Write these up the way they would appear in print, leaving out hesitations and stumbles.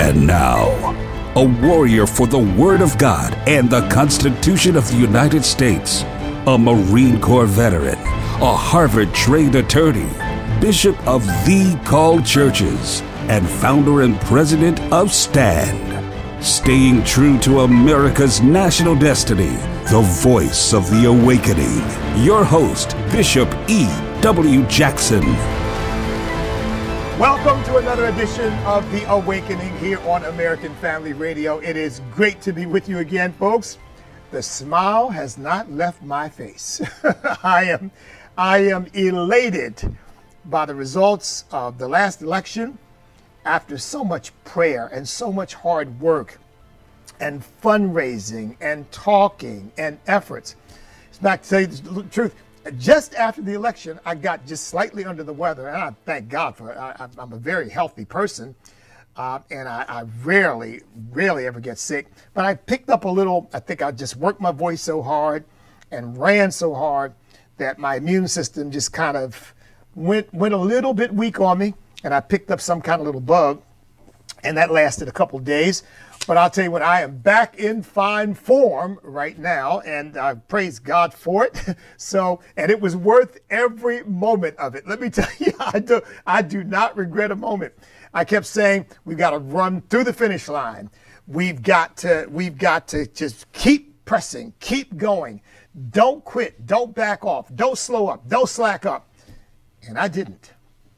And now, a warrior for the Word of God and the Constitution of the United States, a Marine Corps veteran, a Harvard-trained attorney, Bishop of The Called Churches, and founder and president of STAND. Staying true to America's national destiny, the voice of the awakening. Your host, Bishop E.W. Jackson. Welcome to another edition of The Awakening here on American Family Radio. It is great to be with you again, folks. The smile has not left my face. I am elated by the results of the last election after so much prayer and so much hard work and fundraising and talking and efforts. In fact, to tell you the truth, just after the election, I got just slightly under the weather, and I thank God for it. I'm a very healthy person, and I rarely ever get sick. But I picked up a little, I think I just worked my voice so hard and ran so hard that my immune system just kind of went a little bit weak on me, and I picked up some kind of little bug, and that lasted a couple days. But I'll tell you what, I am back in fine form right now, and I praise God for it. And it was worth every moment of it. Let me tell you, I do not regret a moment. I kept saying, we've got to run through the finish line. We've got to just keep pressing, keep going. Don't quit, don't back off, don't slow up, don't slack up. And I didn't.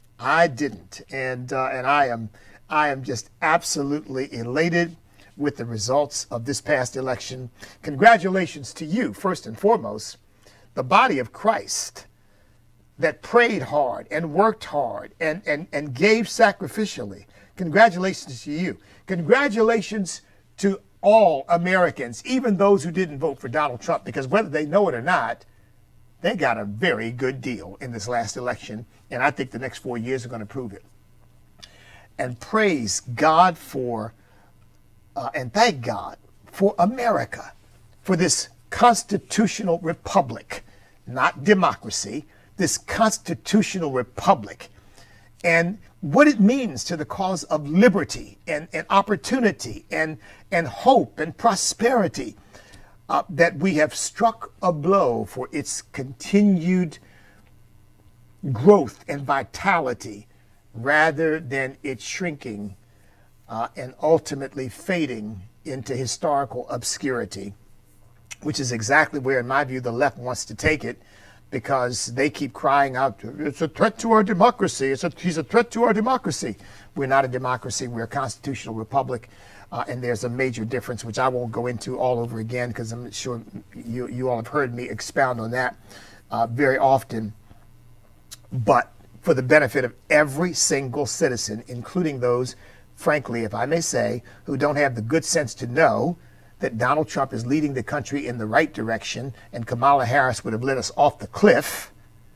And I am just absolutely elated with the results of this past election. Congratulations to you, first and foremost, the body of Christ that prayed hard and worked hard and gave sacrificially. Congratulations to you. Congratulations to all Americans, even those who didn't vote for Donald Trump, because whether they know it or not, they got a very good deal in this last election, and I think the next 4 years are going to prove it. And praise God for and thank God for America, for this constitutional republic, not democracy, this constitutional republic, and what it means to the cause of liberty and opportunity and hope and prosperity, that we have struck a blow for its continued growth and vitality rather than its shrinking and ultimately fading into historical obscurity, which is exactly where, in my view, the left wants to take it, because they keep crying out, it's a threat to our democracy. He's a threat to our democracy. We're not a democracy. We're a constitutional republic. And there's a major difference, which I won't go into all over again, because I'm sure you all have heard me expound on that very often. But for the benefit of every single citizen, including those, frankly, if I may say, who don't have the good sense to know that Donald Trump is leading the country in the right direction and Kamala Harris would have led us off the cliff,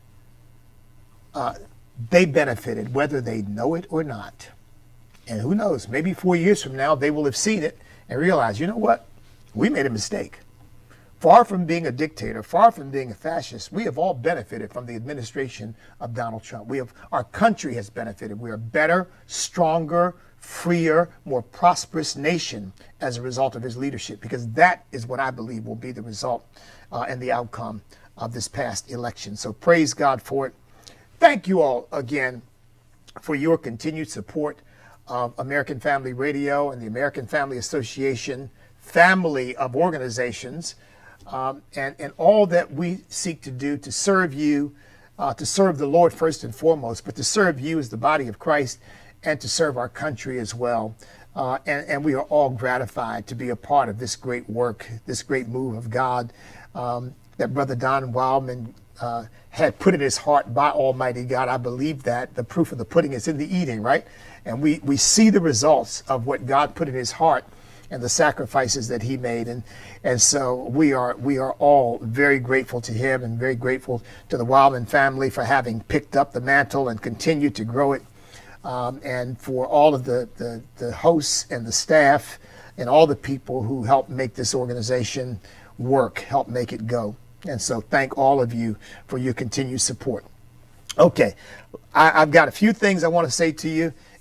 they benefited whether they know it or not. And who knows, maybe 4 years from now, they will have seen it and realize, you know what, we made a mistake. Far from being a dictator, far from being a fascist, we have all benefited from the administration of Donald Trump. Our country has benefited. We are better, stronger, freer, more prosperous nation as a result of his leadership, because that is what I believe will be the result and the outcome of this past election. So praise God for it. Thank you all again for your continued support of American Family Radio and the American Family Association, family of organizations, and all that we seek to do to serve you, to serve the Lord first and foremost, but to serve you as the body of Christ, and to serve our country as well. And we are all gratified to be a part of this great work, this great move of God that Brother Don Wildman had put in his heart by Almighty God. I believe that the proof of the pudding is in the eating, right? And we see the results of what God put in his heart and the sacrifices that he made. And so we are all very grateful to him, and very grateful to the Wildman family for having picked up the mantle and continued to grow it. And for all of the hosts and the staff and all the people who helped make this organization work, help make it go. And so thank all of you for your continued support. Okay, I've got a few things I want to say to you,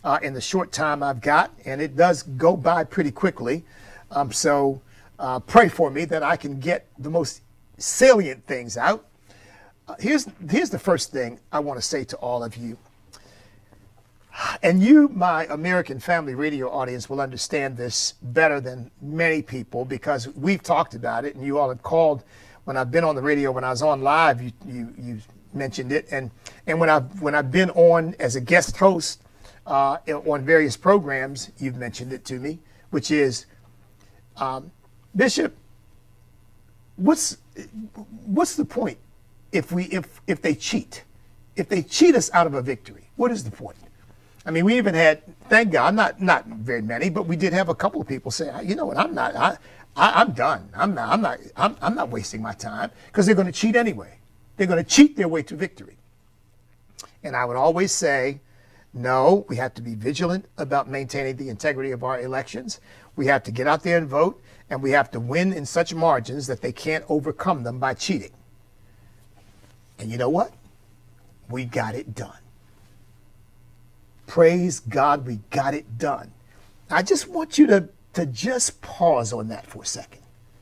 in the short time I've got, and it does go by pretty quickly. So pray for me that I can get the most salient things out. Here's the first thing I want to say to all of you. And you, my American Family Radio audience, will understand this better than many people because we've talked about it, and you all have called when I've been on the radio. When I was on live, you mentioned it, and when I've been on as a guest host on various programs, you've mentioned it to me, which is, Bishop, what's the point if they cheat? If they cheat us out of a victory, what is the point? I mean, we even had, thank God, not very many, but we did have a couple of people say, you know what, I'm done. I'm not wasting my time, because they're going to cheat anyway. They're going to cheat their way to victory. And I would always say, no, we have to be vigilant about maintaining the integrity of our elections. We have to get out there and vote, and we have to win in such margins that they can't overcome them by cheating. And you know what? We got it done. Praise God, we got it done. I just want you to just pause on that for a second.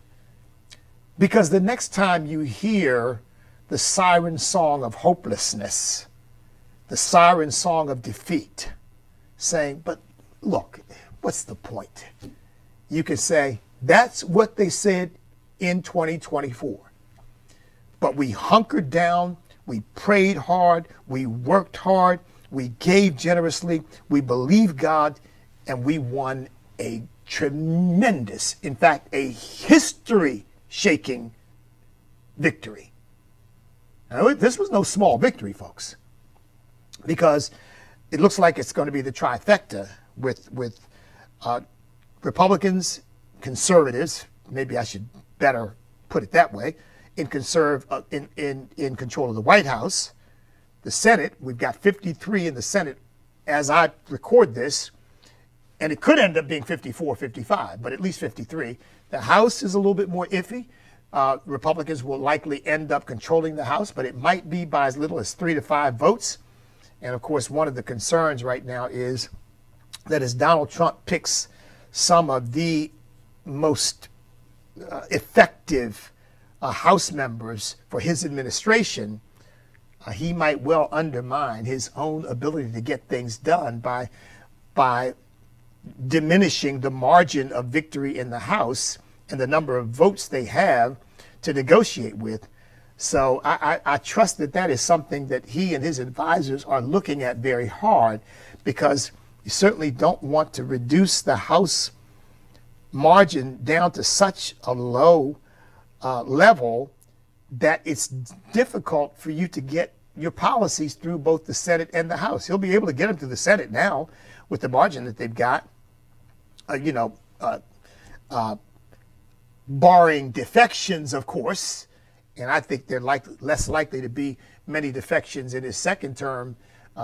Because the next time you hear the siren song of hopelessness, the siren song of defeat, saying, but look, what's the point? You can say, that's what they said in 2024. But we hunkered down, we prayed hard, we worked hard, we gave generously, we believed God, and we won a tremendous, in fact, a history-shaking victory. Now, this was no small victory, folks, because it looks like it's going to be the trifecta with Republicans, conservatives, maybe I should better put it that way, in control of the White House. The Senate, we've got 53 in the Senate as I record this, and it could end up being 54, 55, but at least 53. The House is a little bit more iffy. Republicans will likely end up controlling the House, but it might be by as little as 3 to 5 votes. And of course, one of the concerns right now is that as Donald Trump picks some of the most effective House members for his administration, he might well undermine his own ability to get things done by diminishing the margin of victory in the House and the number of votes they have to negotiate with. So I trust that is something that he and his advisors are looking at very hard, because you certainly don't want to reduce the House margin down to such a low level that it's difficult for you to get your policies through both the Senate and the House. He'll be able to get them through the Senate now with the margin that they've got, barring defections, of course. And I think they're less likely to be many defections in his second term,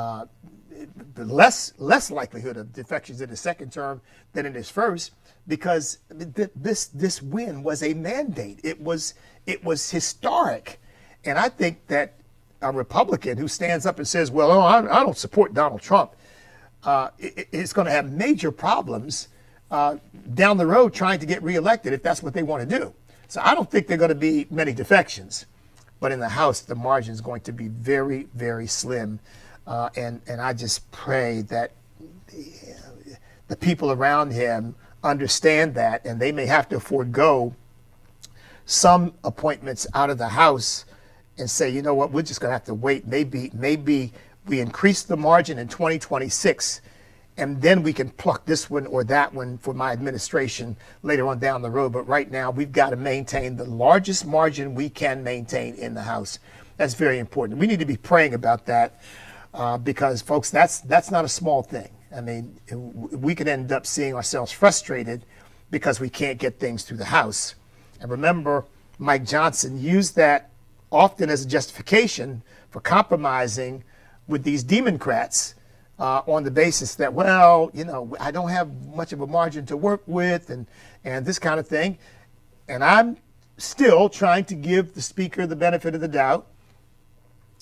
less likelihood of defections in his second term than in his first, because this win was a mandate. It was historic. And I think that a Republican who stands up and says, well, no, I don't support Donald Trump, is going to have major problems down the road trying to get reelected if that's what they want to do. So I don't think there are going to be many defections. But in the House, the margin is going to be very, very slim. And I just pray that the people around him understand that, and they may have to forego some appointments out of the House and say, you know what, we're just going to have to wait. Maybe we increase the margin in 2026, and then we can pluck this one or that one for my administration later on down the road. But right now, we've got to maintain the largest margin we can maintain in the House. That's very important. We need to be praying about that because, folks, that's not a small thing. I mean, we could end up seeing ourselves frustrated because we can't get things through the House. And remember, Mike Johnson used that often as a justification for compromising with these Democrats on the basis that, well, you know, I don't have much of a margin to work with and this kind of thing. And I'm still trying to give the Speaker the benefit of the doubt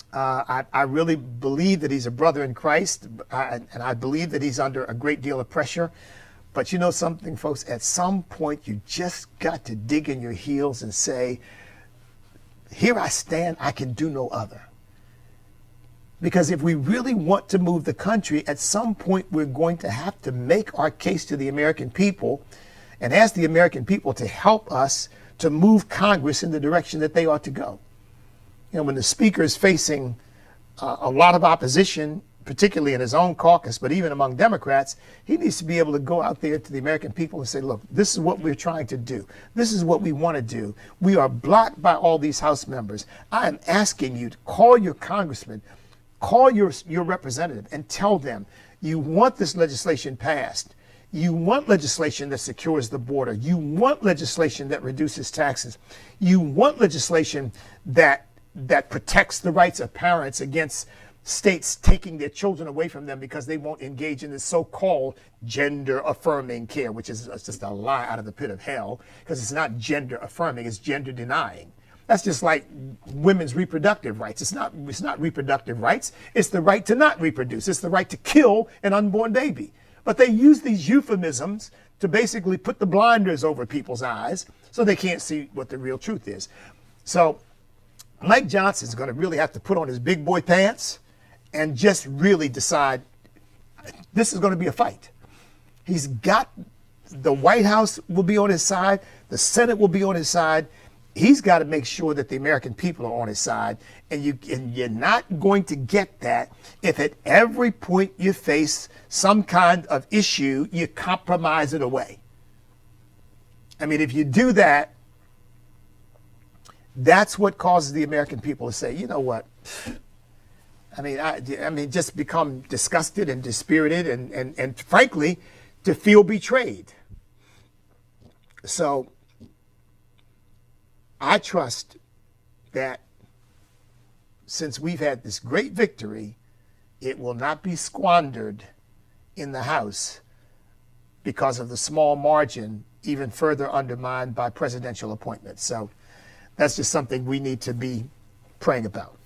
I really believe that he's a brother in Christ, and I believe that he's under a great deal of pressure. But you know something, folks, at some point you just got to dig in your heels and say, here I stand, I can do no other. Because if we really want to move the country, at some point we're going to have to make our case to the American people and ask the American people to help us to move Congress in the direction that they ought to go. You know, when the speaker is facing a lot of opposition, particularly in his own caucus, but even among Democrats, he needs to be able to go out there to the American people and say, look, this is what we're trying to do. This is what we want to do. We are blocked by all these House members. I am asking you to call your congressman, call your representative and tell them you want this legislation passed. You want legislation that secures the border. You want legislation that reduces taxes. You want legislation that protects the rights of parents against states taking their children away from them because they won't engage in this so-called gender affirming care, which is just a lie out of the pit of hell, because it's not gender affirming, it's gender denying. That's just like women's reproductive rights. It's not reproductive rights. It's the right to not reproduce. It's the right to kill an unborn baby. But they use these euphemisms to basically put the blinders over people's eyes so they can't see what the real truth is. So Mike Johnson's going to really have to put on his big boy pants and just really decide this is going to be a fight. He's got the White House will be on his side. The Senate will be on his side. He's got to make sure that the American people are on his side. And you're not going to get that if at every point you face some kind of issue, you compromise it away. I mean, if you do that, that's what causes the American people to say, you know what? I mean, just become disgusted and dispirited and frankly, to feel betrayed. So I trust that since we've had this great victory, it will not be squandered in the House because of the small margin, even further undermined by presidential appointments. So that's just something we need to be praying about.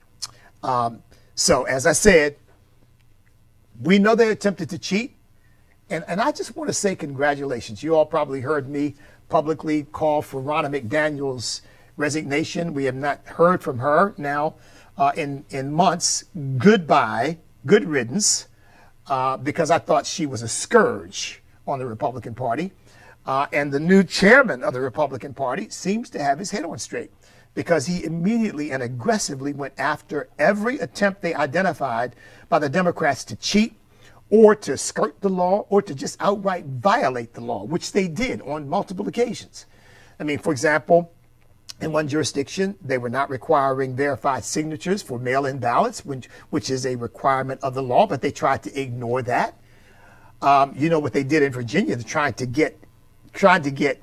So as I said, we know they attempted to cheat. And I just want to say congratulations. You all probably heard me publicly call for Ronna McDaniel's resignation. We have not heard from her now in months. Goodbye, good riddance, because I thought she was a scourge on the Republican Party. And the new chairman of the Republican Party seems to have his head on straight, because he immediately and aggressively went after every attempt they identified by the Democrats to cheat or to skirt the law or to just outright violate the law, which they did on multiple occasions. I mean, for example, in one jurisdiction, they were not requiring verified signatures for mail-in ballots, which is a requirement of the law, but they tried to ignore that. You know what they did in Virginia? They're trying to get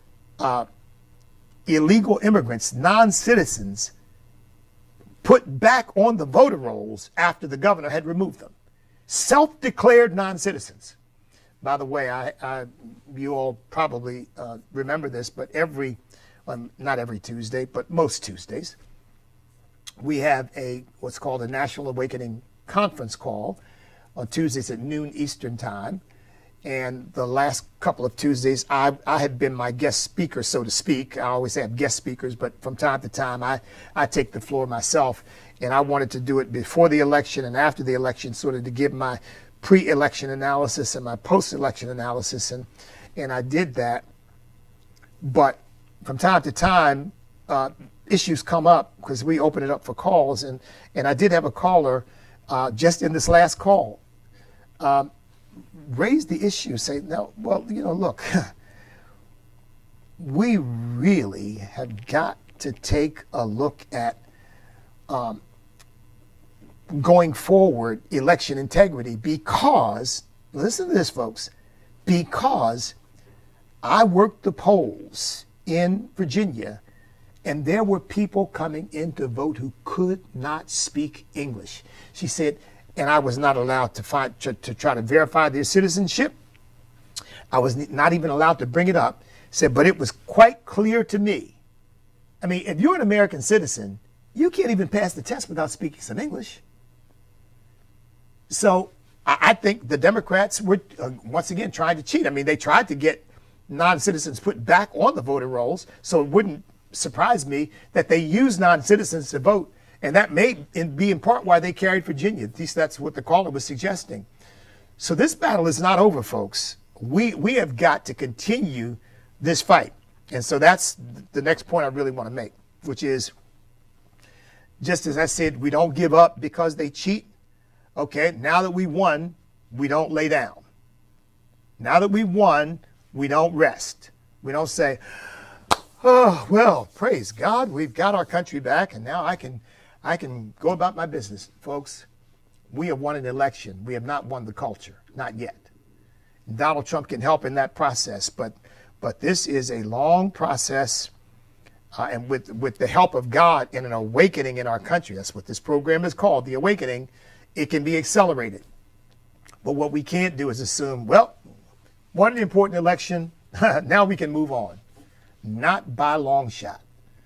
illegal immigrants, non-citizens, put back on the voter rolls after the governor had removed them. Self-declared non-citizens. By the way, you all probably remember this, but not every Tuesday, but most Tuesdays, we have what's called a National Awakening conference call on Tuesdays at noon Eastern time. And the last couple of Tuesdays, I have been my guest speaker, so to speak. I always have guest speakers, but from time to time, I take the floor myself. And I wanted to do it before the election and after the election, sort of to give my pre-election analysis and my post-election analysis. And I did that. But from time to time, issues come up because we open it up for calls. And I did have a caller just in this last call raise the issue, say, no, well, you know, look, we really have got to take a look at going forward election integrity because, listen to this, folks, because I worked the polls in Virginia and there were people coming in to vote who could not speak English. She said, and I was not allowed to try to verify their citizenship. I was not even allowed to bring it up. Said, but it was quite clear to me. I mean, if you're an American citizen, you can't even pass the test without speaking some English. So I think the Democrats were, once again, trying to cheat. I mean, they tried to get non-citizens put back on the voting rolls, so it wouldn't surprise me that they used non-citizens to vote, and that may be in part why they carried Virginia. At least that's what the caller was suggesting. So this battle is not over, folks. We have got to continue this fight. And so that's the next point I really want to make, which is, just as I said, we don't give up because they cheat. Okay, now that we won, we don't lay down. Now that we won, we don't rest. We don't say, oh, well, praise God, we've got our country back, and now I can go about my business. Folks, we have won an election. We have not won the culture, not yet. Donald Trump can help in that process, but this is a long process, and with the help of God in an awakening in our country, that's what this program is called, The Awakening, it can be accelerated. But what we can't do is assume, well, won an important election, now we can move on. Not by a long shot.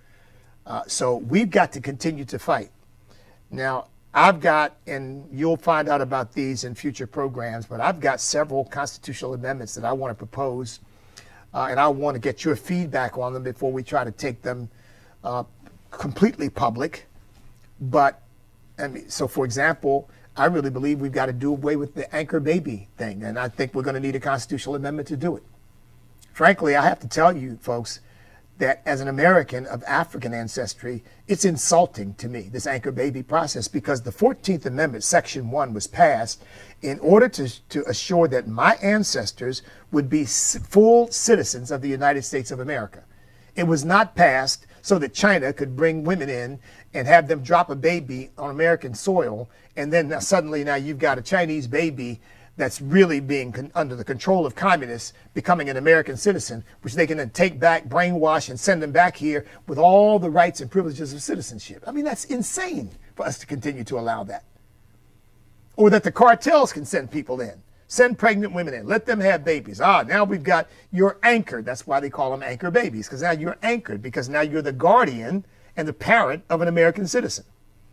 So we've got to continue to fight. Now, I've got, and you'll find out about these in future programs, but I've got several constitutional amendments that I want to propose, and I want to get your feedback on them before we try to take them completely public. But, I mean, so for example, I really believe we've got to do away with the anchor baby thing, and I think we're going to need a constitutional amendment to do it. Frankly, I have to tell you, folks, that as an American of African ancestry, it's insulting to me, this anchor baby process, because the 14th Amendment, Section 1, was passed in order to assure that my ancestors would be full citizens of the United States of America. It was not passed so that China could bring women in and have them drop a baby on American soil, and then suddenly now you've got a Chinese baby that's really being under the control of communists becoming an American citizen, which they can then take back, brainwash, and send them back here with all the rights and privileges of citizenship. I mean, that's insane for us to continue to allow that. Or that the cartels can send people in, send pregnant women in, let them have babies. Now we've got, you're anchored. That's why they call them anchor babies, because now you're anchored, because now you're the guardian and the parent of an American citizen.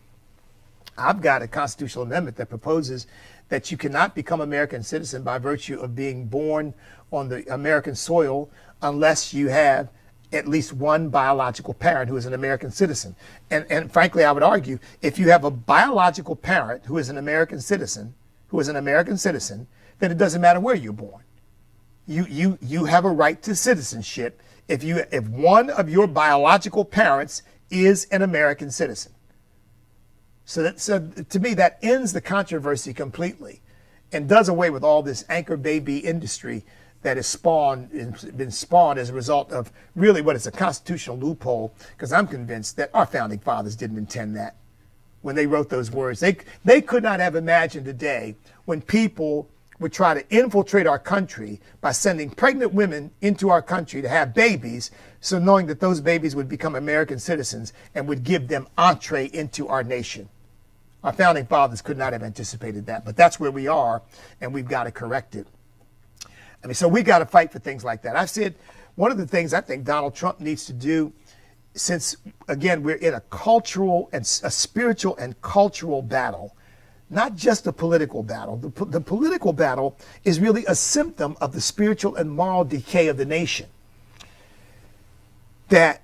I've got a constitutional amendment that proposes that you cannot become American citizen by virtue of being born on the American soil unless you have at least one biological parent who is an American citizen. And frankly, I would argue, if you have a biological parent who is an American citizen, then it doesn't matter where you're born. You have a right to citizenship if one of your biological parents is an American citizen. So to me, that ends the controversy completely and does away with all this anchor baby industry that has been spawned as a result of really what is a constitutional loophole, because I'm convinced that our founding fathers didn't intend that when they wrote those words. They could not have imagined a day when people would try to infiltrate our country by sending pregnant women into our country to have babies, so knowing that those babies would become American citizens and would give them entree into our nation. Our founding fathers could not have anticipated that, but that's where we are, and we've got to correct it. I mean, so we got to fight for things like that. I've said one of the things I think Donald Trump needs to do, since, again, we're in a cultural and a spiritual and cultural battle, not just a political battle. The political battle is really a symptom of the spiritual and moral decay of the nation. That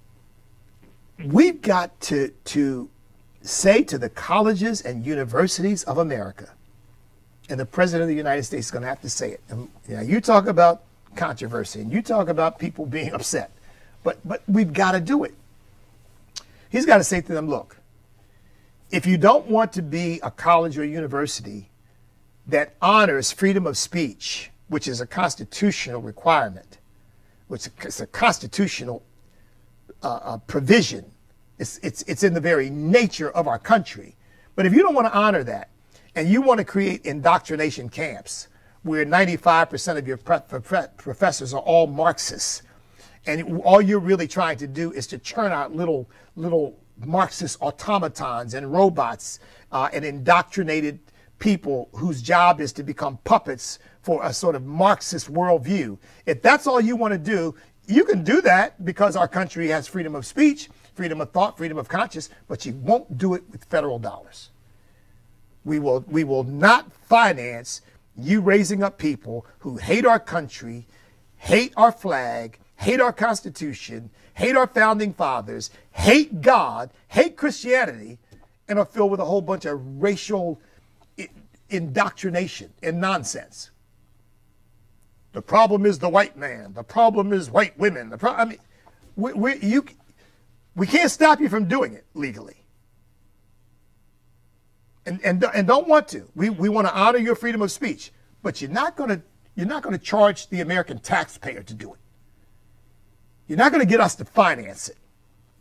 we've got to say to the colleges and universities of America, and the President of the United States is going to have to say it. And, you talk about controversy, and you talk about people being upset, but we've got to do it. He's got to say to them, look, if you don't want to be a college or a university that honors freedom of speech, which is a constitutional requirement, which is a constitutional provision, it's in the very nature of our country. But if you don't want to honor that, and you want to create indoctrination camps where 95% of your professors are all Marxists, and all you're really trying to do is to churn out little Marxist automatons and robots and indoctrinated people whose job is to become puppets for a sort of Marxist worldview. If that's all you want to do, you can do that because our country has freedom of speech. freedom of thought, freedom of conscience, but you won't do it with federal dollars. We will not finance you raising up people who hate our country, hate our flag, hate our Constitution, hate our founding fathers, hate God, hate Christianity, and are filled with a whole bunch of racial indoctrination and nonsense. The problem is the white man. The problem is white women. We can't stop you from doing it legally. And don't want to. We want to honor your freedom of speech, but you're not going to charge the American taxpayer to do it. You're not going to get us to finance it.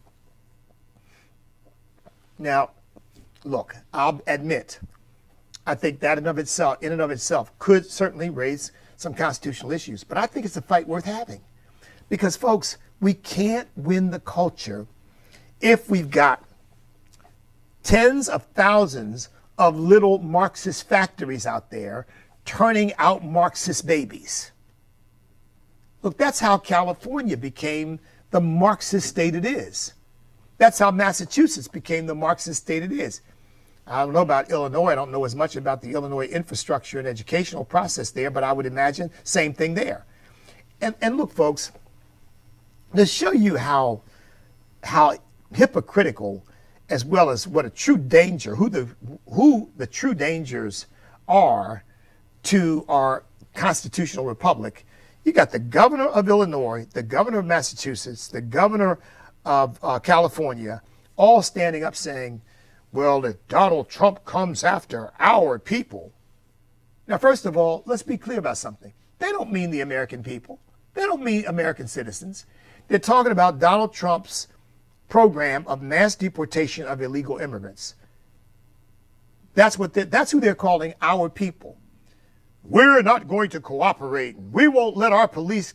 Now, look, I'll admit, I think that in and of itself could certainly raise some constitutional issues, but I think it's a fight worth having. Because, folks, we can't win the culture if we've got tens of thousands of little Marxist factories out there turning out Marxist babies. Look, that's how California became the Marxist state it is. That's how Massachusetts became the Marxist state it is. I don't know about Illinois. I don't know as much about the Illinois infrastructure and educational process there, but I would imagine same thing there. And look, folks, to show you how hypocritical, as well as what a true danger, who the true dangers are to our constitutional republic, you got the governor of Illinois, the governor of Massachusetts, the governor of California, all standing up saying, well, if Donald Trump comes after our people. Now, first of all, let's be clear about something. They don't mean the American people. They don't mean American citizens. They're talking about Donald Trump's program of mass deportation of illegal immigrants. That's who they're calling our people. We're not going to cooperate. We won't let our police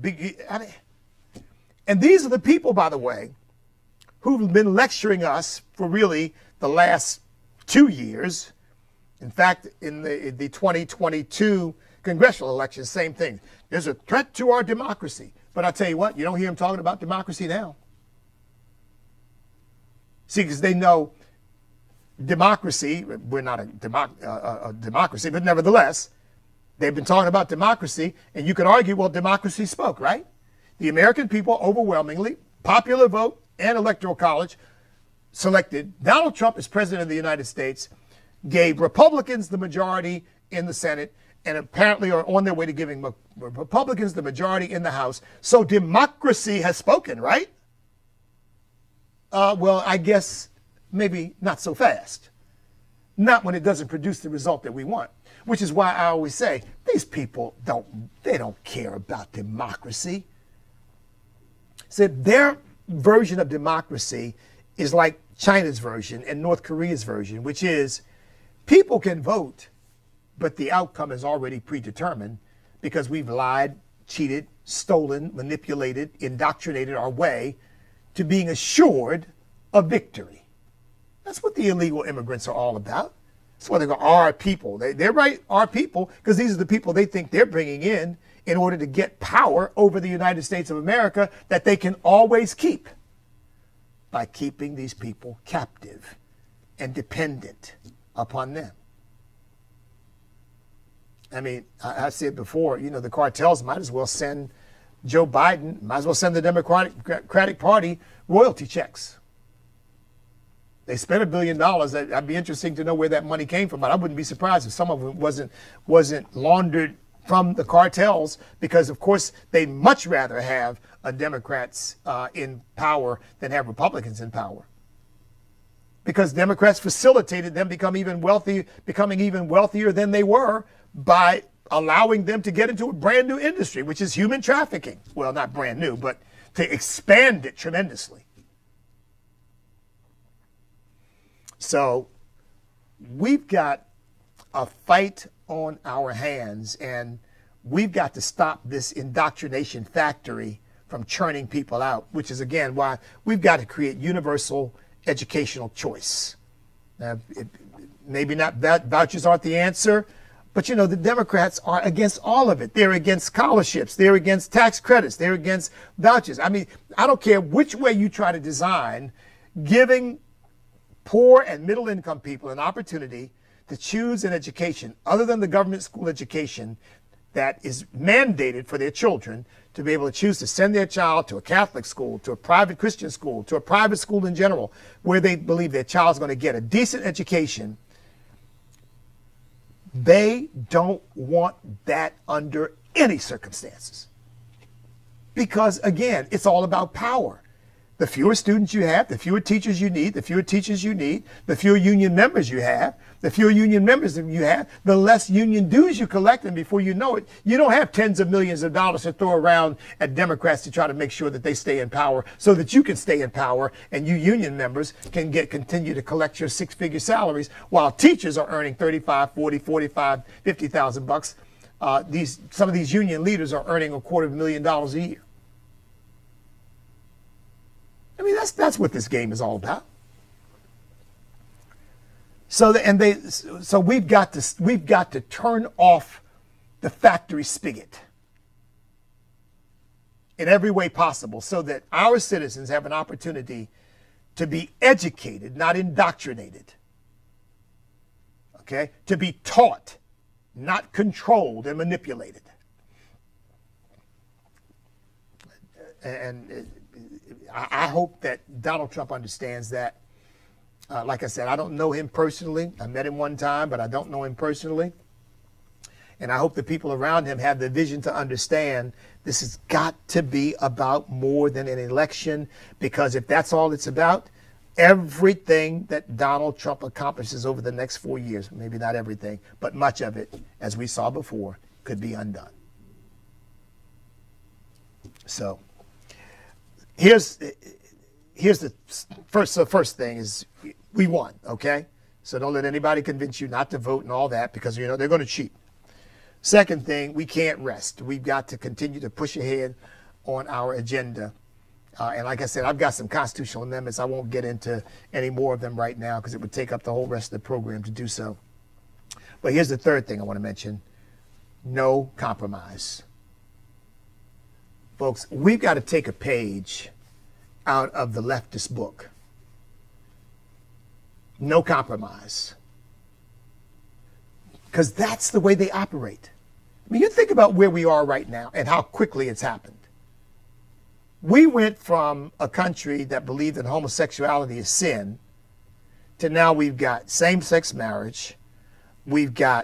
and these are the people, by the way, who've been lecturing us for really the last 2 years. In fact, in the 2022 congressional election, same thing. There's a threat to our democracy. But I tell you what, you don't hear them talking about democracy now. See, because they know democracy, we're not a democracy, but nevertheless, they've been talking about democracy, and you could argue, well, democracy spoke, right? The American people overwhelmingly, popular vote and electoral college, selected Donald Trump as president of the United States, gave Republicans the majority in the Senate, and apparently are on their way to giving Republicans the majority in the House. So democracy has spoken, right? Well, I guess maybe not so fast. Not when it doesn't produce the result that we want, which is why I always say these people don't care about democracy. So their version of democracy is like China's version and North Korea's version, which is people can vote, but the outcome is already predetermined because we've lied, cheated, stolen, manipulated, indoctrinated our way to being assured of victory. That's what the illegal immigrants are all about. That's why they go, our people. They're right, our people, because these are the people they think they're bringing in order to get power over the United States of America that they can always keep by keeping these people captive and dependent upon them. I mean, I said before, the cartels might as well send Joe Biden, might as well send the Democratic Party royalty checks. They spent $1 billion. I'd be interesting to know where that money came from, but I wouldn't be surprised if some of it wasn't laundered from the cartels, because of course they'd much rather have Democrats in power than have Republicans in power. Because Democrats facilitated them becoming even wealthier than they were by allowing them to get into a brand new industry, which is human trafficking. Well, not brand new, but to expand it tremendously. So we've got a fight on our hands, and we've got to stop this indoctrination factory from churning people out, which is, again, why we've got to create universal educational choice. Maybe not vouchers aren't the answer, But you know, the Democrats are against all of it. They're against scholarships. They're against tax credits. They're against vouchers. I mean, I don't care which way you try to design, giving poor and middle income people an opportunity to choose an education other than the government school education that is mandated for their children, to be able to choose to send their child to a Catholic school, to a private Christian school, to a private school in general, where they believe their child's going to get a decent education. They don't want that under any circumstances. Because again, it's all about power. The fewer students you have, the fewer teachers you need, the fewer teachers you need, the fewer union members you have, the fewer union members you have, the less union dues you collect, and before you know it, you don't have tens of millions of dollars to throw around at Democrats to try to make sure that they stay in power so that you can stay in power and you union members can continue to collect your six-figure salaries while teachers are earning 35, 40, 45, 50,000 bucks. Some of these union leaders are earning $250,000 a year. I mean, that's what this game is all about. So we've got to turn off the factory spigot in every way possible so that our citizens have an opportunity to be educated, not indoctrinated. Okay? To be taught, not controlled and manipulated. And I hope that Donald Trump understands that. Like I said, I don't know him personally. I met him one time, but I don't know him personally. And I hope the people around him have the vision to understand this has got to be about more than an election, because if that's all it's about, everything that Donald Trump accomplishes over the next 4 years, maybe not everything, but much of it, as we saw before, could be undone. So here's the first thing is we won, okay? So don't let anybody convince you not to vote and all that, because you know they're going to cheat. Second thing, we can't rest. We've got to continue to push ahead on our agenda. And like I said, I've got some constitutional amendments. I won't get into any more of them right now because it would take up the whole rest of the program to do so. But here's the third thing I want to mention. No compromise. Folks, we've got to take a page out of the leftist book. No compromise. Because that's the way they operate. I mean, you think about where we are right now and how quickly it's happened. We went from a country that believed that homosexuality is sin to now we've got same-sex marriage. We've got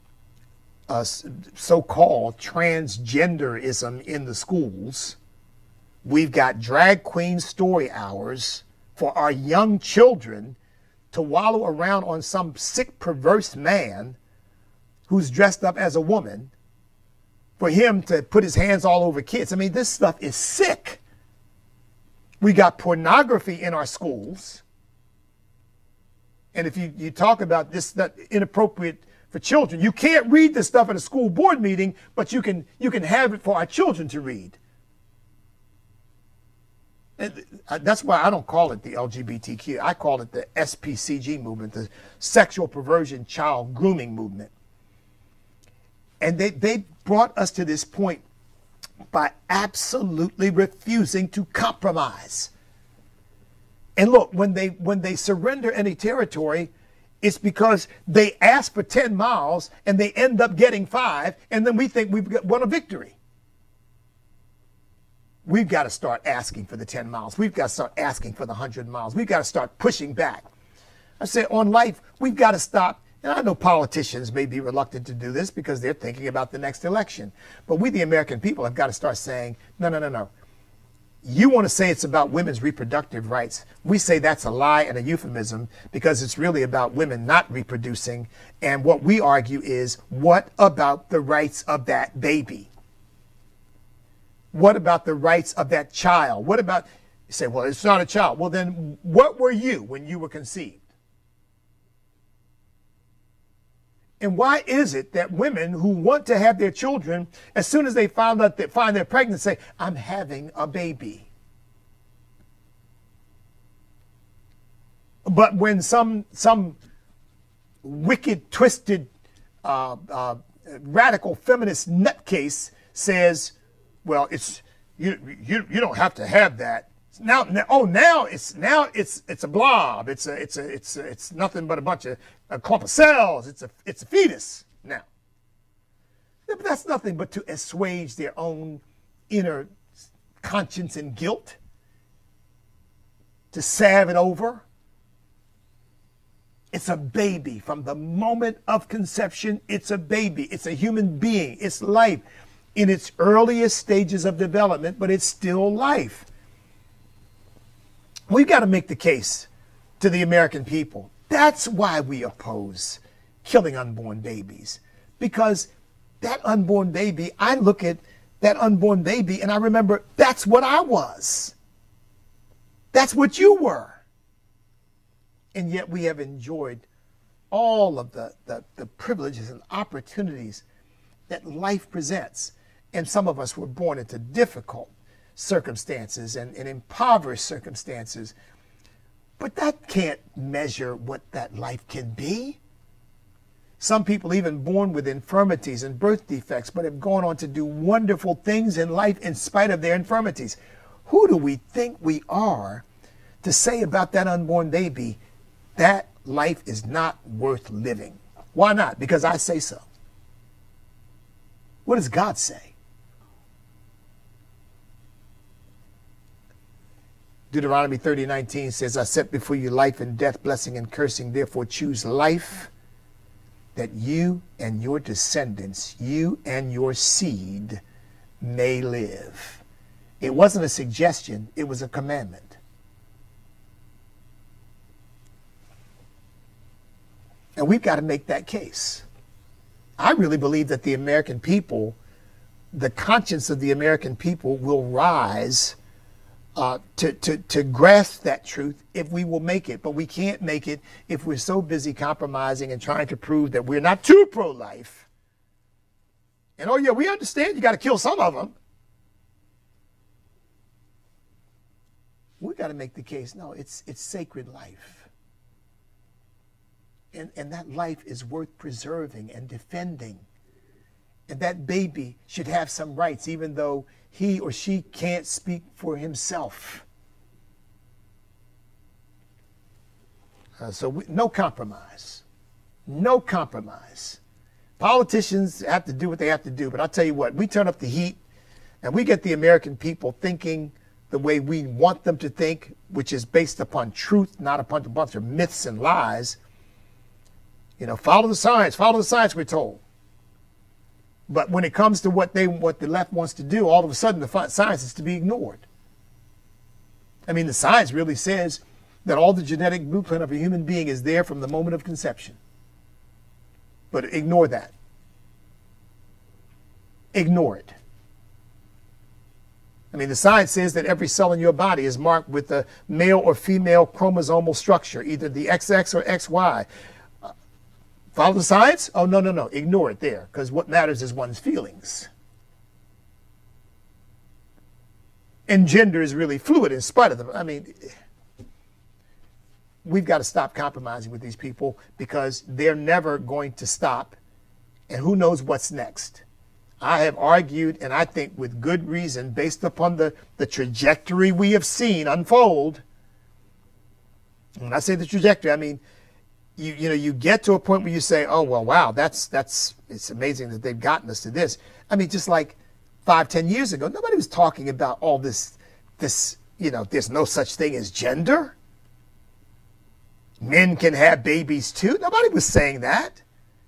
so-called transgenderism in the schools. We've got drag queen story hours for our young children to wallow around on some sick, perverse man who's dressed up as a woman, for him to put his hands all over kids. I mean, this stuff is sick. We got pornography in our schools. And if you talk about this, that inappropriate for children, you can't read this stuff at a school board meeting, but you can have it for our children to read. And that's why I don't call it the LGBTQ. I call it the SPCG movement, the sexual perversion child grooming movement. And they brought us to this point by absolutely refusing to compromise. And look, when they surrender any territory, it's because they ask for 10 miles and they end up getting 5, and then we think we've won a victory. We've got to start asking for the 10 miles. We've got to start asking for the 100 miles. We've got to start pushing back. I say on life, we've got to stop. And I know politicians may be reluctant to do this because they're thinking about the next election. But we, the American people, have got to start saying, no. You want to say it's about women's reproductive rights. We say that's a lie and a euphemism because it's really about women not reproducing. And what we argue is, what about the rights of that baby? What about the rights of that child? What about, you say, well, it's not a child. Well, then what were you when you were conceived? And why is it that women who want to have their children, as soon as they find they're pregnant, say, I'm having a baby? But when some wicked, twisted radical feminist nutcase says, well, it's you don't have to have that. Now it's a blob. It's nothing but a clump of cells. It's a fetus now. But that's nothing but to assuage their own inner conscience and guilt, to salve it over. It's a baby. From the moment of conception, it's a baby. It's a human being. It's life in its earliest stages of development, but it's still life. We've got to make the case to the American people. That's why we oppose killing unborn babies. Because that unborn baby, I look at that unborn baby and I remember that's what I was. That's what you were. And yet we have enjoyed all of the privileges and opportunities that life presents. And some of us were born into difficult circumstances and impoverished circumstances. But that can't measure what that life can be. Some people even born with infirmities and birth defects, but have gone on to do wonderful things in life in spite of their infirmities. Who do we think we are to say about that unborn baby, that life is not worth living? Why not? Because I say so. What does God say? Deuteronomy 30:19 says, I set before you life and death, blessing and cursing. Therefore choose life, that you and your descendants, you and your seed may live. It wasn't a suggestion, it was a commandment. And we've got to make that case. I really believe that the American people, the conscience of the American people will rise to grasp that truth if we will make it. But we can't make it if we're so busy compromising and trying to prove that we're not too pro-life. And oh yeah, we understand you got to kill some of them. We got to make the case, no, it's sacred life. And that life is worth preserving and defending. And that baby should have some rights, even though he or she can't speak for himself. No compromise. No compromise. Politicians have to do what they have to do, but I'll tell you what, we turn up the heat and we get the American people thinking the way we want them to think, which is based upon truth, not upon a bunch of myths and lies. You know, follow the science, we're told. But when it comes to what the left wants to do, all of a sudden the science is to be ignored. I mean, the science really says that all the genetic blueprint of a human being is there from the moment of conception. But ignore that. Ignore it. I mean, the science says that every cell in your body is marked with a male or female chromosomal structure, either the XX or XY. Follow the science? Oh, no. Ignore it there, because what matters is one's feelings. And gender is really fluid in spite of them. I mean, we've got to stop compromising with these people because they're never going to stop. And who knows what's next? I have argued, and I think with good reason, based upon the trajectory we have seen unfold. When I say the trajectory, I mean, you get to a point where you say, oh, well, wow, it's amazing that they've gotten us to this. I mean, just like 5-10 years ago, nobody was talking about all this, there's no such thing as gender. Men can have babies too. Nobody was saying that.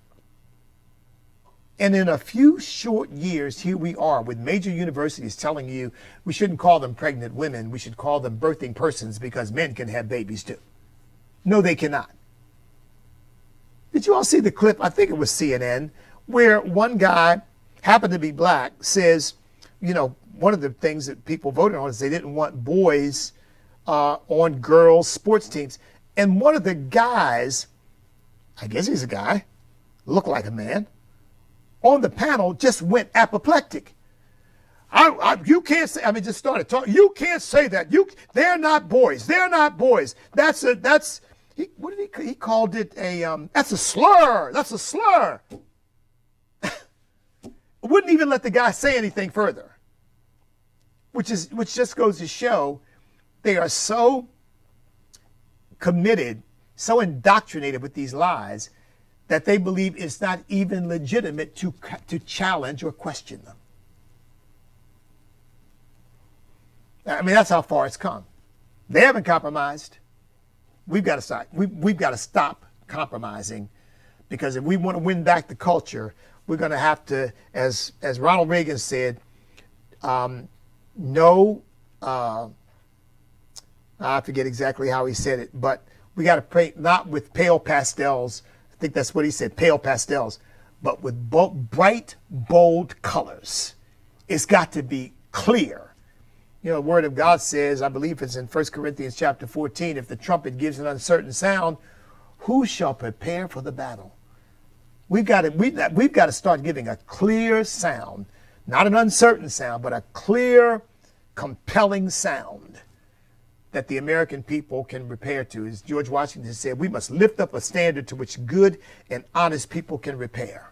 And in a few short years, here we are with major universities telling you we shouldn't call them pregnant women. We should call them birthing persons because men can have babies too. No, they cannot. Did you all see the clip? I think it was CNN, where one guy, happened to be black, says, one of the things that people voted on is they didn't want boys on girls' sports teams. And one of the guys, I guess he's a guy, looked like a man, on the panel just went apoplectic. You can't say, just started talking. You can't say that. They're not boys. They're not boys. He called it that's a slur. That's a slur. wouldn't even let the guy say anything further, which just goes to show they are so committed, so indoctrinated with these lies that they believe it's not even legitimate to challenge or question them. I mean, that's how far it's come. They haven't compromised. We've got to stop. We've got to stop compromising, because if we want to win back the culture, we're going to have to, as Ronald Reagan said, I forget exactly how he said it, but we got to pray not with pale pastels. I think that's what he said, pale pastels, but with bright, bold colors. It's got to be clear. You know, the Word of God says, I believe it's in 1 Corinthians chapter 14, if the trumpet gives an uncertain sound, who shall prepare for the battle? We've got to start giving a clear sound, not an uncertain sound, but a clear, compelling sound that the American people can repair to. As George Washington said, we must lift up a standard to which good and honest people can repair.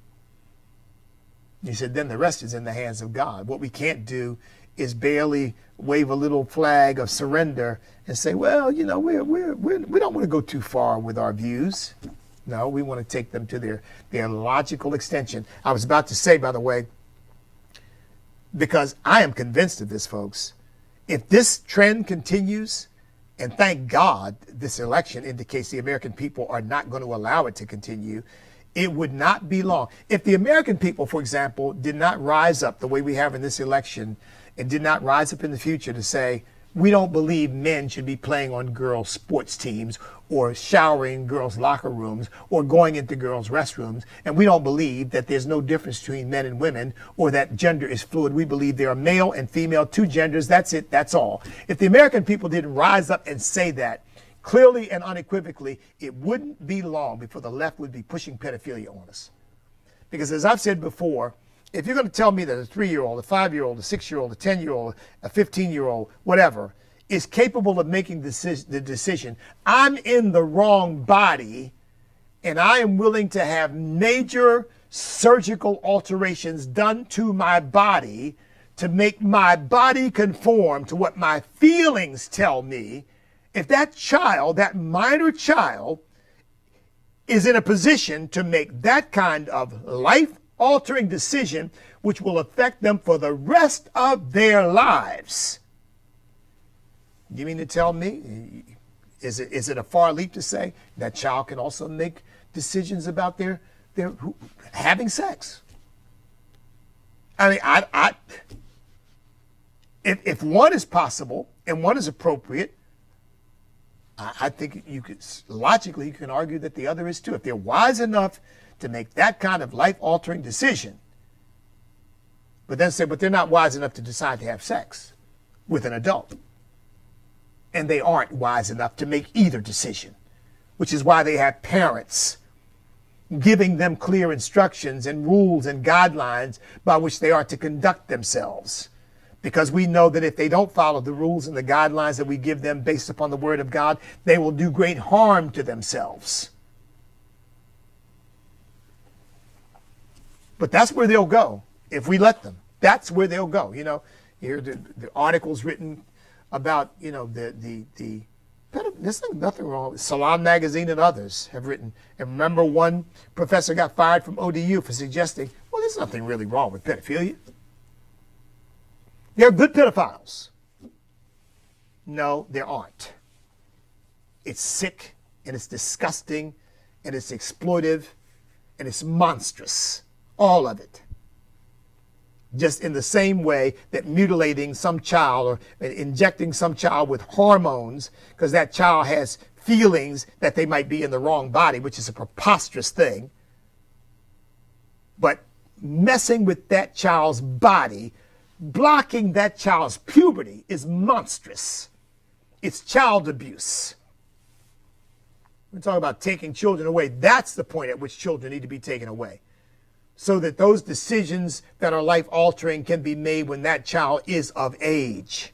He said, then the rest is in the hands of God. What we can't do is barely wave a little flag of surrender and say, well, you know, we don't want to go too far with our views. No, we want to take them to their logical extension. I was about to say, by the way, because I am convinced of this, folks, if this trend continues, and thank God this election indicates the American people are not going to allow it to continue, it would not be long. If the American people, for example, did not rise up the way we have in this election, and did not rise up in the future to say, we don't believe men should be playing on girls' sports teams or showering in girls' locker rooms or going into girls' restrooms. And we don't believe that there's no difference between men and women or that gender is fluid. We believe there are male and female, two genders. That's it. That's all. If the American people didn't rise up and say that clearly and unequivocally, it wouldn't be long before the left would be pushing pedophilia on us. Because as I've said before, if you're going to tell me that a 3-year-old, a 5-year-old, a 6-year-old, a 10-year-old, a 15-year-old, whatever, is capable of making the decision, I'm in the wrong body, and I am willing to have major surgical alterations done to my body to make my body conform to what my feelings tell me, if that child, that minor child, is in a position to make that kind of life-altering decision, which will affect them for the rest of their lives. You mean to tell me, is it a far leap to say that child can also make decisions about their having sex? I mean, if one is possible and one is appropriate, I think you can argue that the other is too. If they're wise enough to make that kind of life-altering decision, but then say, but they're not wise enough to decide to have sex with an adult. And they aren't wise enough to make either decision, which is why they have parents giving them clear instructions and rules and guidelines by which they are to conduct themselves. Because we know that if they don't follow the rules and the guidelines that we give them based upon the Word of God, they will do great harm to themselves. But that's where they'll go if we let them. That's where they'll go. You know, here the articles written about, you know, there's nothing wrong with Salon Magazine and others have written. And remember, one professor got fired from ODU for suggesting, well, there's nothing really wrong with pedophilia. There are good pedophiles. No, there aren't. It's sick, and it's disgusting, and it's exploitive, and it's monstrous. All of it. Just in the same way that mutilating some child or injecting some child with hormones because that child has feelings that they might be in the wrong body, which is a preposterous thing. But messing with that child's body, blocking that child's puberty is monstrous. It's child abuse. We're talking about taking children away. That's the point at which children need to be taken away, so that those decisions that are life-altering can be made when that child is of age.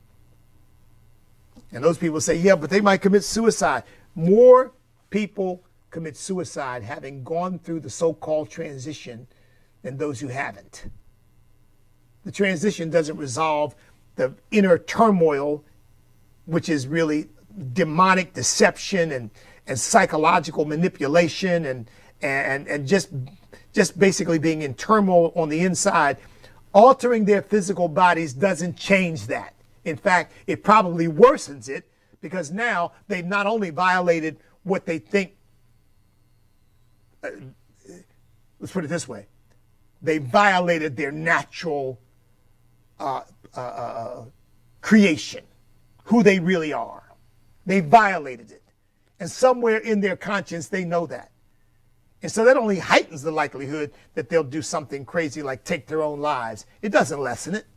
And those people say, yeah, but they might commit suicide. More people commit suicide having gone through the so-called transition than those who haven't. The transition doesn't resolve the inner turmoil, which is really demonic deception and psychological manipulation and just basically being in turmoil on the inside. Altering their physical bodies doesn't change that. In fact, it probably worsens it, because now they've not only violated what they think, let's put it this way, they violated their natural creation, who they really are. They violated it. And somewhere in their conscience, they know that. And so that only heightens the likelihood that they'll do something crazy like take their own lives. It doesn't lessen it.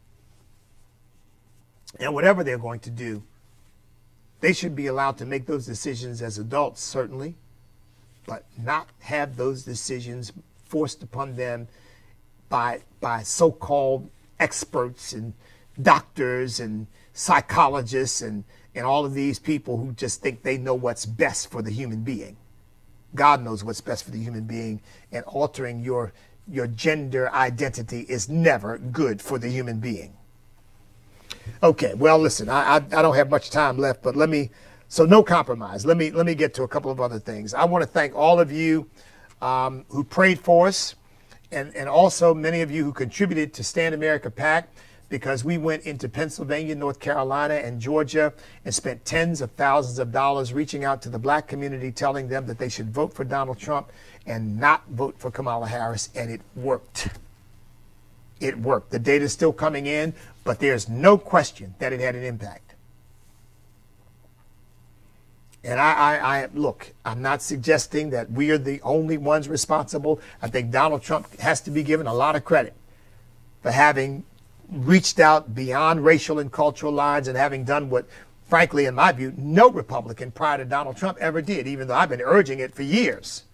And whatever they're going to do, they should be allowed to make those decisions as adults, certainly, but not have those decisions forced upon them by so-called experts and doctors and psychologists and all of these people who just think they know what's best for the human being. God knows what's best for the human being, and altering your gender identity is never good for the human being. Okay, well, listen, I don't have much time left, but so no compromise. Let me get to a couple of other things. I want to thank all of you who prayed for us, and also many of you who contributed to Stand America PAC, because we went into Pennsylvania, North Carolina, and Georgia and spent tens of thousands of dollars reaching out to the black community, telling them that they should vote for Donald Trump and not vote for Kamala Harris, and it worked. It worked. The data is still coming in, but there's no question that it had an impact. And I look, I'm not suggesting that we are the only ones responsible. I think Donald Trump has to be given a lot of credit for having reached out beyond racial and cultural lines and having done what, frankly, in my view, no Republican prior to Donald Trump ever did, even though I've been urging it for years.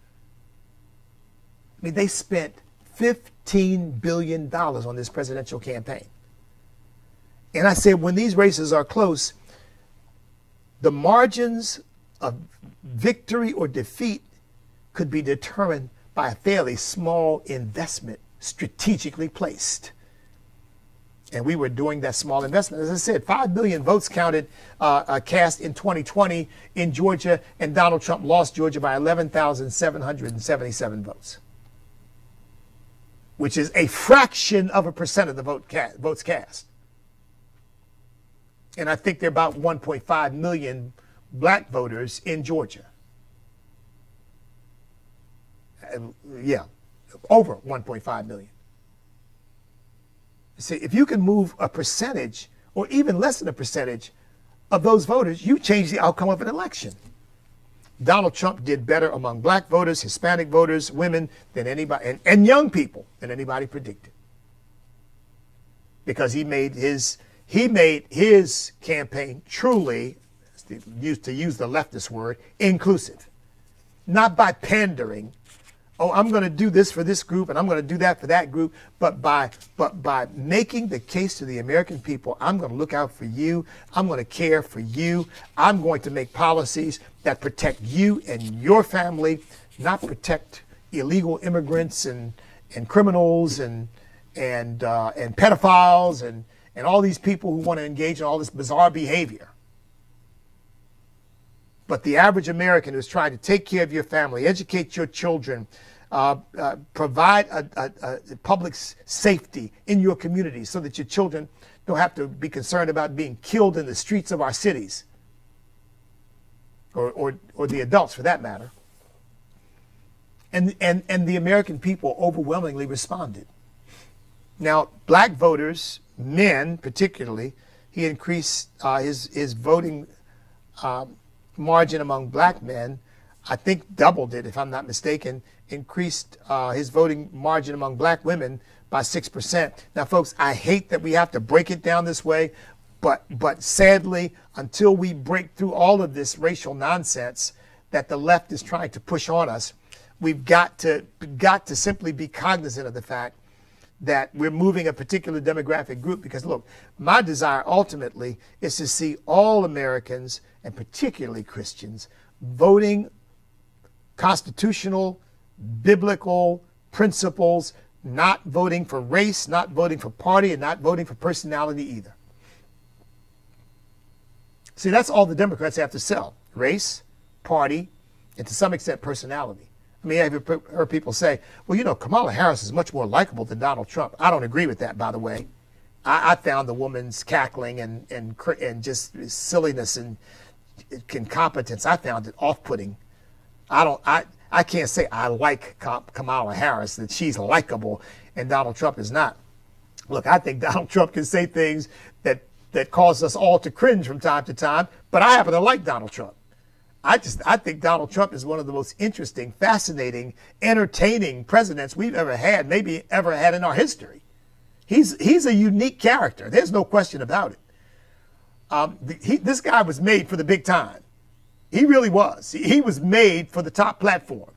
I mean, they spent $15 billion on this presidential campaign. And I said, when these races are close, the margins of victory or defeat could be determined by a fairly small investment strategically placed. And we were doing that small investment. As I said, 5 million votes cast in 2020 in Georgia, and Donald Trump lost Georgia by 11,777 votes, which is a fraction of a percent of the votes cast. And I think there are about 1.5 million black voters in Georgia. Yeah, over 1.5 million. See, if you can move a percentage or even less than a percentage of those voters, you change the outcome of an election. Donald Trump did better among black voters, Hispanic voters, women than anybody, and young people than anybody predicted. Because he made his campaign truly, to use the leftist word, inclusive. Not by pandering. Oh, I'm going to do this for this group and I'm going to do that for that group, but by making the case to the American people, I'm going to look out for you. I'm going to care for you. I'm going to make policies that protect you and your family, not protect illegal immigrants and criminals and pedophiles and all these people who want to engage in all this bizarre behavior. But the average American who's trying to take care of your family, educate your children, provide a public safety in your community so that your children don't have to be concerned about being killed in the streets of our cities, or the adults for that matter. And the American people overwhelmingly responded. Now, black voters, men particularly, he increased his voting margin among black men, I think doubled it if I'm not mistaken, increased his voting margin among black women by 6%. Now, folks, I hate that we have to break it down this way, but sadly, until we break through all of this racial nonsense that the left is trying to push on us, we've got to simply be cognizant of the fact that we're moving a particular demographic group. Because look, my desire ultimately is to see all Americans, and particularly Christians, voting constitutional, biblical principles not voting for race, not voting for party, and not voting for personality either. See, that's all the Democrats have to sell: race, party, and to some extent personality. I mean, I've heard people say, well, you know, Kamala Harris is much more likable than Donald Trump. I don't agree with that, by the way. I found the woman's cackling and just silliness and incompetence, I found it off-putting. I can't say I like Kamala Harris, that she's likable and Donald Trump is not. Look, I think Donald Trump can say things that cause us all to cringe from time to time, but I happen to like Donald Trump. I think Donald Trump is one of the most interesting, fascinating, entertaining presidents we've ever had, maybe ever had in our history. He's a unique character. There's no question about it. This guy was made for the big time. He really was. He was made for the top platform.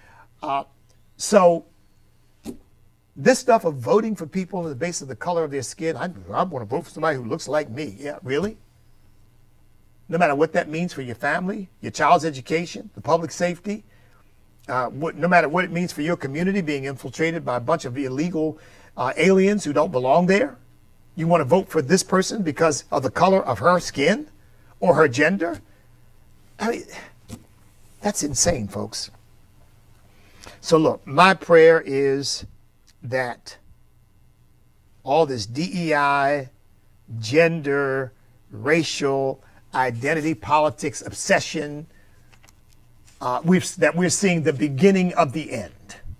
So this stuff of voting for people on the basis of the color of their skin, I want to vote for somebody who looks like me. Yeah, really? No matter what that means for your family, your child's education, the public safety, no matter what it means for your community being infiltrated by a bunch of illegal aliens who don't belong there. You want to vote for this person because of the color of her skin or her gender? I mean, that's insane, folks. So look, my prayer is that all this DEI, gender, racial, identity politics obsession, that we're seeing the beginning of the end.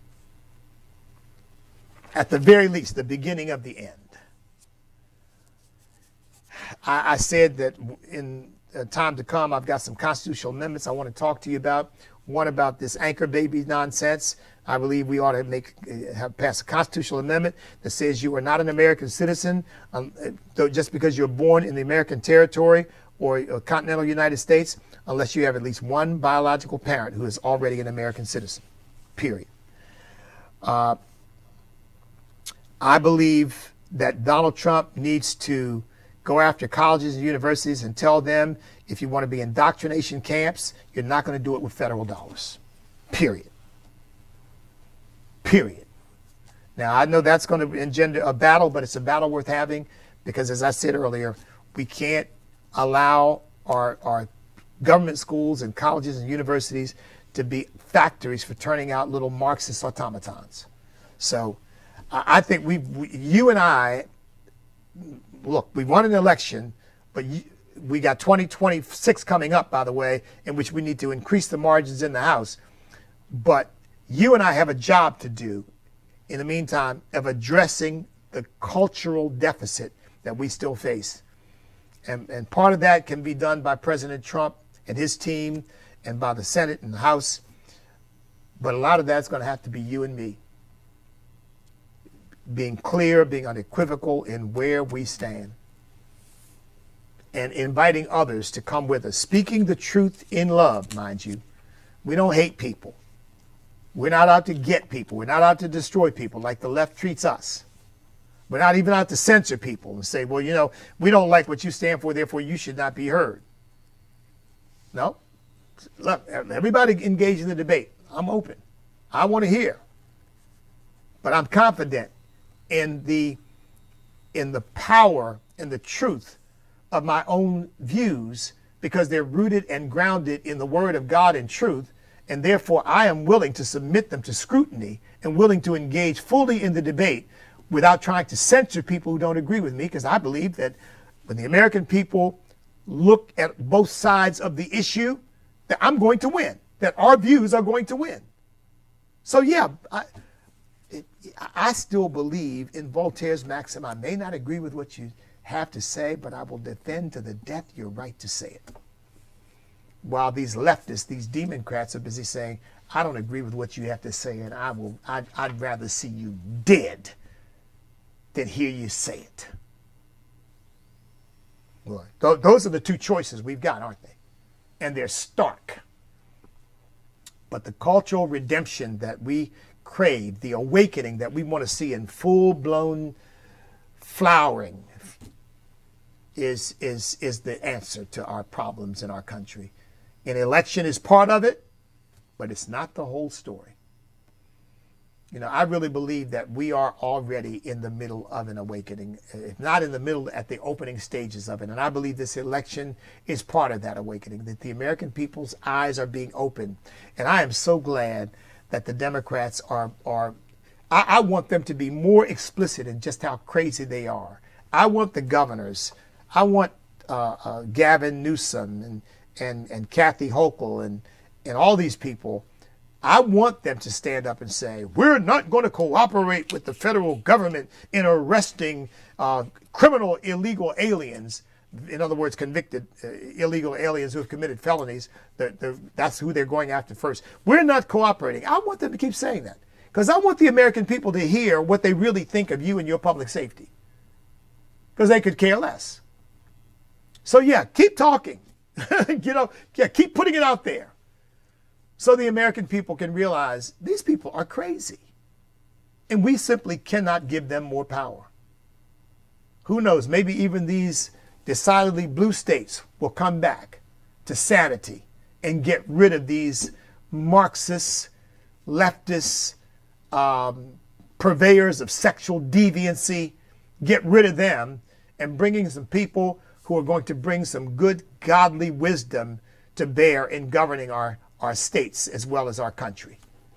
At the very least, the beginning of the end. I said that in time to come, I've got some constitutional amendments I want to talk to you about. One about this anchor baby nonsense. I believe we ought to have passed a constitutional amendment that says you are not an American citizen just because you're born in the American territory or continental United States, unless you have at least one biological parent who is already an American citizen, period. I believe that Donald Trump needs to go after colleges and universities and tell them, if you want to be in indoctrination camps, you're not going to do it with federal dollars, period. Period. Now, I know that's going to engender a battle, but it's a battle worth having because, as I said earlier, we can't allow our government schools and colleges and universities to be factories for turning out little Marxist automatons. So I think you and I, look, we won an election, but we got 2026 coming up, by the way, in which we need to increase the margins in the House. But you and I have a job to do in the meantime of addressing the cultural deficit that we still face. And part of that can be done by President Trump and his team and by the Senate and the House. But a lot of that's going to have to be you and me. Being clear, being unequivocal in where we stand. And inviting others to come with us. Speaking the truth in love, mind you. We don't hate people. We're not out to get people. We're not out to destroy people like the left treats us. We're not even out to censor people and say, well, you know, we don't like what you stand for, therefore you should not be heard. No. Look, everybody engage in the debate. I'm open. I want to hear. But I'm confident in the power and the truth of my own views because they're rooted and grounded in the Word of God and truth. And therefore, I am willing to submit them to scrutiny and willing to engage fully in the debate without trying to censor people who don't agree with me, because I believe that when the American people look at both sides of the issue, that I'm going to win, that our views are going to win. So yeah, I still believe in Voltaire's maxim, I may not agree with what you have to say, but I will defend to the death your right to say it. While these leftists, these Democrats are busy saying, I don't agree with what you have to say, and I'd rather see you dead than hear you say it. Well, those are the two choices we've got, aren't they? And they're stark. But the cultural redemption that we crave, the awakening that we want to see in full-blown flowering is the answer to our problems in our country. An election is part of it, but it's not the whole story. You know, I really believe that we are already in the middle of an awakening, if not in the middle, at the opening stages of it. And I believe this election is part of that awakening, that the American people's eyes are being opened. And I am so glad that the Democrats I want them to be more explicit in just how crazy they are. I want the governors, I want Gavin Newsom and Kathy Hochul and all these people. I want them to stand up and say, we're not going to cooperate with the federal government in arresting criminal illegal aliens. In other words, convicted illegal aliens who have committed felonies. That's who they're going after first. We're not cooperating. I want them to keep saying that because I want the American people to hear what they really think of you and your public safety, because they could care less. So yeah, keep talking. Keep putting it out there, so the American people can realize these people are crazy. And we simply cannot give them more power. Who knows, maybe even these decidedly blue states will come back to sanity and get rid of these Marxists, leftists, purveyors of sexual deviancy, get rid of them and bringing some people who are going to bring some good, godly wisdom to bear in governing our states as well as our country.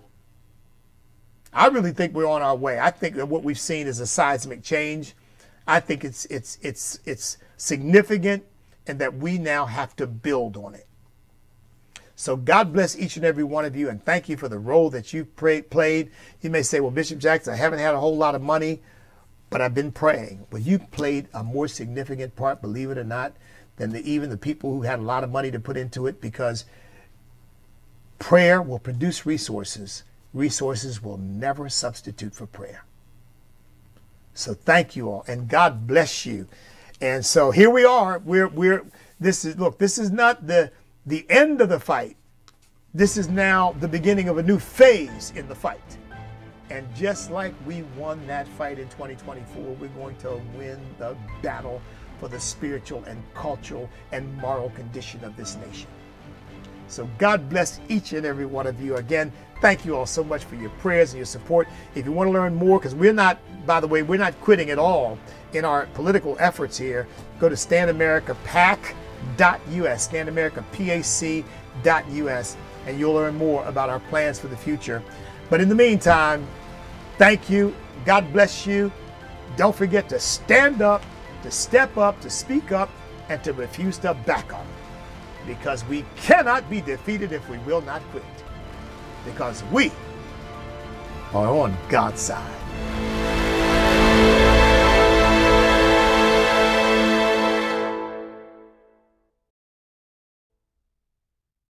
I really think we're on our way. I think that what we've seen is a seismic change. I think it's significant, and that we now have to build on it. So God bless each and every one of you, and thank you for the role that you've played. You may say, well, Bishop Jackson, I haven't had a whole lot of money, but I've been praying. Well, you played a more significant part, believe it or not, than even the people who had a lot of money to put into it, because prayer will produce resources. Resources will never substitute for prayer. So thank you all, and God bless you. And so here we are. This is not the end of the fight. This is now the beginning of a new phase in the fight. And just like we won that fight in 2024, we're going to win the battle for the spiritual and cultural and moral condition of this nation. So God bless each and every one of you. Again, thank you all so much for your prayers and your support. If you want to learn more, because we're not quitting at all in our political efforts here, go to StandAmericaPAC.us, StandAmericaPAC.us, and you'll learn more about our plans for the future. But in the meantime, thank you. God bless you. Don't forget to stand up, to step up, to speak up, and to refuse to back up. Because we cannot be defeated if we will not quit. Because we are on God's side.